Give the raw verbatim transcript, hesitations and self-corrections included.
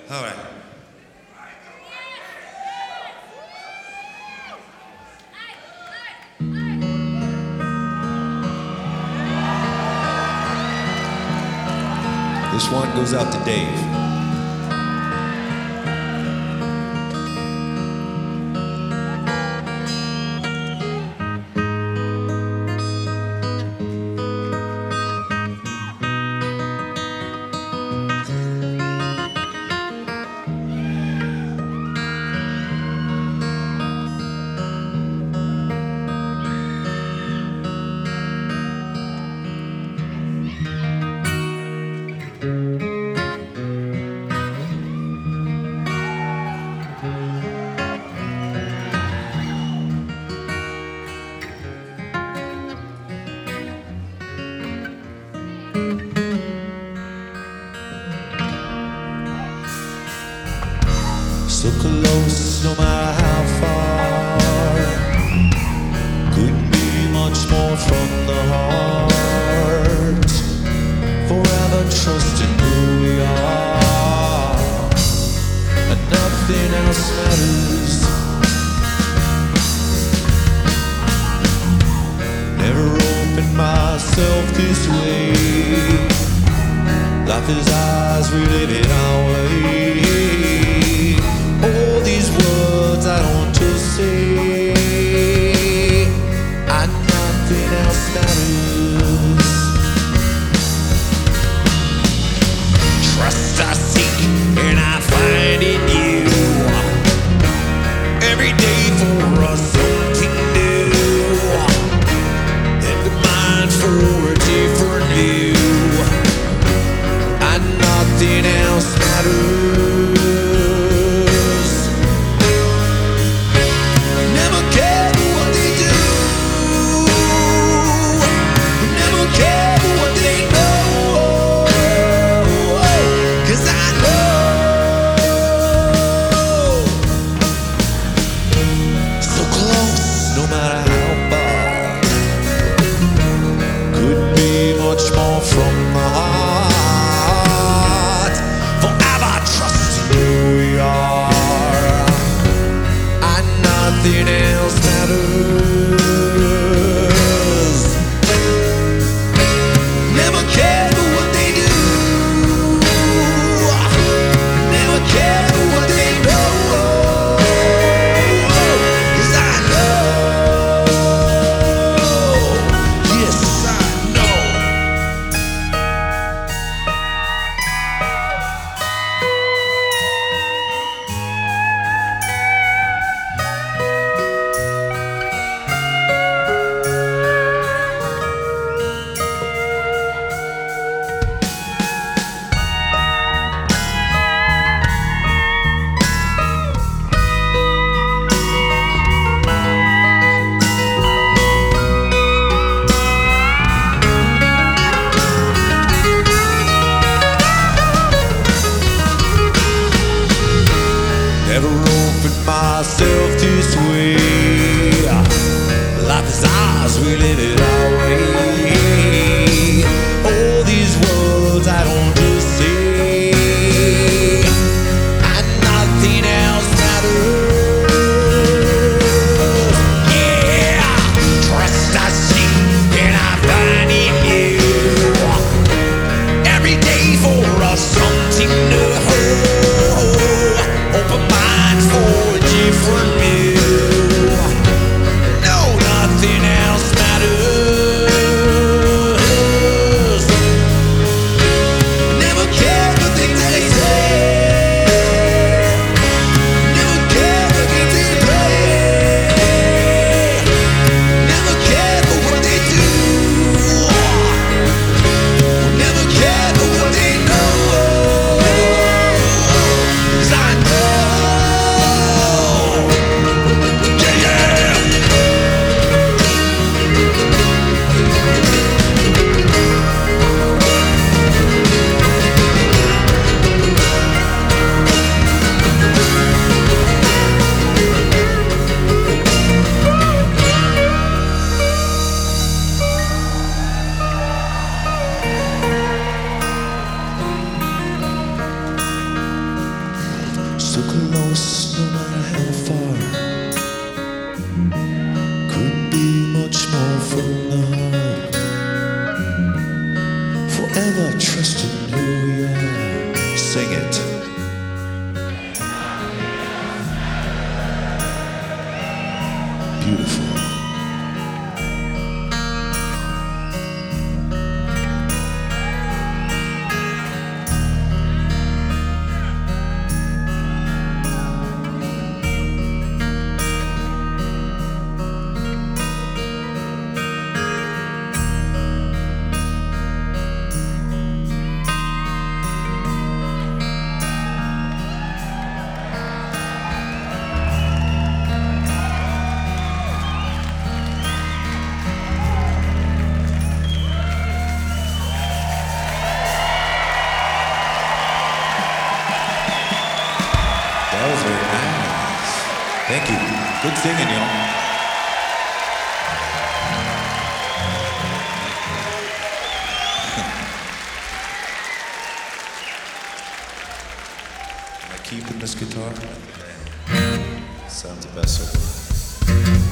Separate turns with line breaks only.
All right. This one goes out to Dave. So close, no matter how far. Couldn't be much more from the heart. Forever trusting who we are, and nothing else matters. Never opened myself this way. Life is ours, we live it our way. All these words I want to say, and nothing else matters. Trust I seek and I find in you. Every day for us something new, and a mind for a different view, and nothing else matters. Nothing else matters. Never cared for what they do. Never cared for what they know. 'Cause I know. Yes, I know. Never opened myself this way. Life is ours, we live it our way. All these words I don't just say, and nothing else matters. Yeah, trust I see and I find in you. Every day for us something new. Open mind for a different view. so close no matter how far. Couldn't be much more from the heart. Forever trusting who we are. Sing it. Beautiful. That was very nice. Thank you. Good singing, y'all. Am I keeping this guitar? Sounds the best so far.